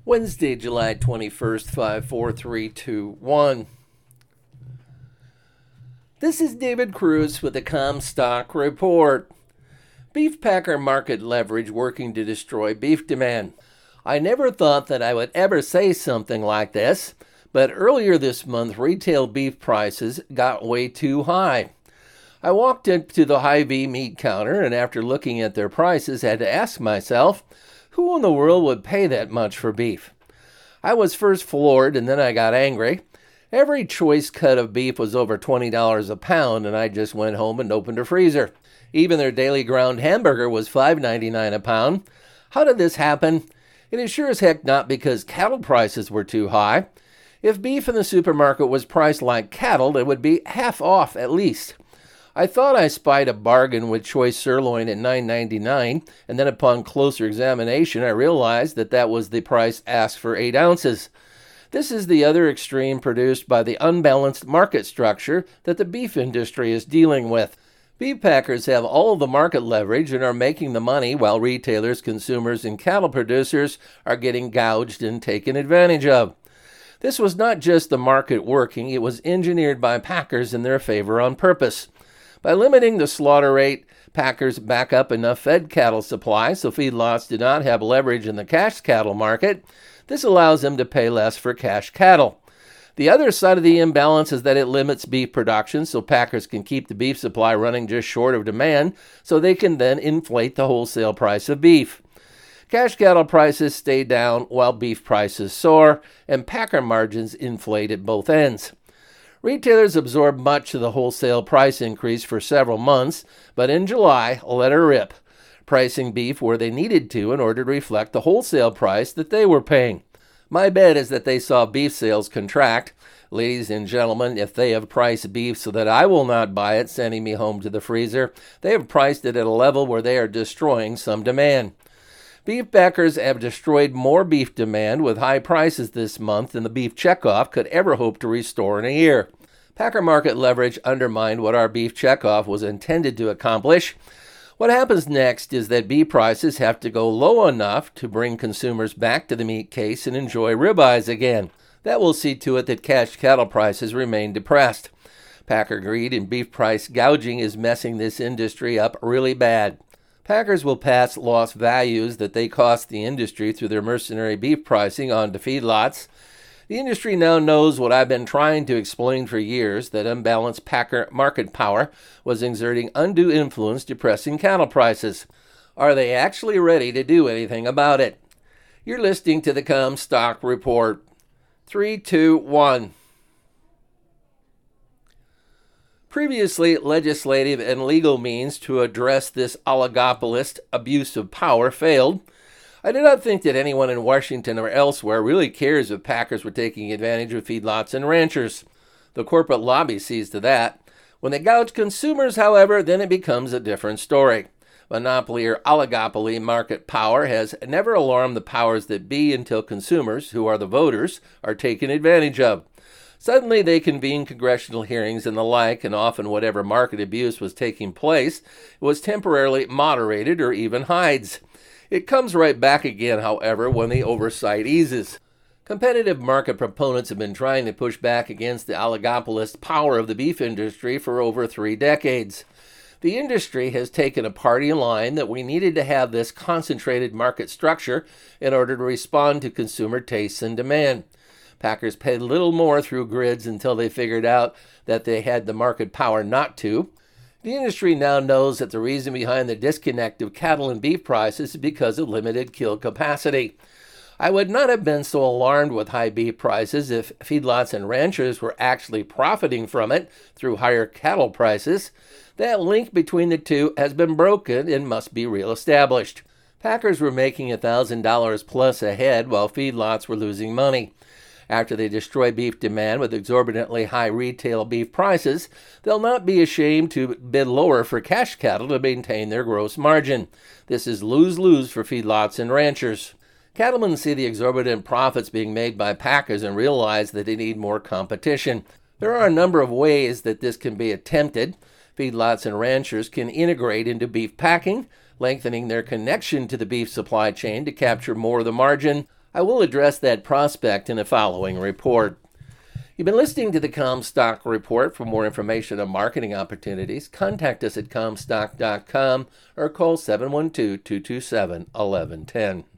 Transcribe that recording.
Wednesday, July 21st, 54321. This is David Cruz with the Comstock Report. Beef packer market leverage working to destroy beef demand. I never thought that I would ever say something like this, but earlier this month retail beef prices got way too high. I walked into the Hy-Vee meat counter and after looking at their prices had to ask myself, who in the world would pay that much for beef? I was first floored and then I got angry. Every choice cut of beef was over $20 a pound and I just went home and opened a freezer. Even their daily ground hamburger was $5.99 a pound. How did this happen? It is sure as heck not because cattle prices were too high. If beef in the supermarket was priced like cattle, it would be half off at least. I thought I spied a bargain with choice sirloin at $9.99, and then upon closer examination I realized that was the price asked for 8 ounces. This is the other extreme produced by the unbalanced market structure that the beef industry is dealing with. Beef packers have all of the market leverage and are making the money while retailers, consumers, and cattle producers are getting gouged and taken advantage of. This was not just the market working, it was engineered by packers in their favor on purpose. By limiting the slaughter rate, packers back up enough fed cattle supply so feedlots do not have leverage in the cash cattle market. This allows them to pay less for cash cattle. The other side of the imbalance is that it limits beef production so packers can keep the beef supply running just short of demand so they can then inflate the wholesale price of beef. Cash cattle prices stay down while beef prices soar, and packer margins inflate at both ends. Retailers absorbed much of the wholesale price increase for several months, but in July, let her rip, pricing beef where they needed to in order to reflect the wholesale price that they were paying. My bet is that they saw beef sales contract. Ladies and gentlemen, if they have priced beef so that I will not buy it, sending me home to the freezer, they have priced it at a level where they are destroying some demand. Beef packers have destroyed more beef demand with high prices this month than the beef checkoff could ever hope to restore in a year. Packer market leverage undermined what our beef checkoff was intended to accomplish. What happens next is that beef prices have to go low enough to bring consumers back to the meat case and enjoy ribeyes again. That will see to it that cash cattle prices remain depressed. Packer greed and beef price gouging is messing this industry up really bad. Packers will pass lost values that they cost the industry through their mercenary beef pricing on to feedlots. The industry now knows what I've been trying to explain for years, that unbalanced packer market power was exerting undue influence depressing cattle prices. Are they actually ready to do anything about it? You're listening to the Comstock Report. 3, 2, 1. Previously, legislative and legal means to address this oligopolist abuse of power failed. I do not think that anyone in Washington or elsewhere really cares if packers were taking advantage of feedlots and ranchers. The corporate lobby sees to that. When they gouge consumers, however, then it becomes a different story. Monopoly or oligopoly market power has never alarmed the powers that be until consumers, who are the voters, are taken advantage of. Suddenly they convene congressional hearings and the like, and often whatever market abuse was taking place was temporarily moderated or even hides. It comes right back again, however, when the oversight eases. Competitive market proponents have been trying to push back against the oligopolist power of the beef industry for over 3 decades. The industry has taken a party line that we needed to have this concentrated market structure in order to respond to consumer tastes and demand. Packers paid little more through grids until they figured out that they had the market power not to. The industry now knows that the reason behind the disconnect of cattle and beef prices is because of limited kill capacity. I would not have been so alarmed with high beef prices if feedlots and ranchers were actually profiting from it through higher cattle prices. That link between the two has been broken and must be reestablished. Packers were making $1,000 plus a head while feedlots were losing money. After they destroy beef demand with exorbitantly high retail beef prices, they'll not be ashamed to bid lower for cash cattle to maintain their gross margin. This is lose-lose for feedlots and ranchers. Cattlemen see the exorbitant profits being made by packers and realize that they need more competition. There are a number of ways that this can be attempted. Feedlots and ranchers can integrate into beef packing, lengthening their connection to the beef supply chain to capture more of the margin. I will address that prospect in a following report. You've been listening to the Comstock Report. For more information on marketing opportunities, contact us at Comstock.com or call 712-227-1110.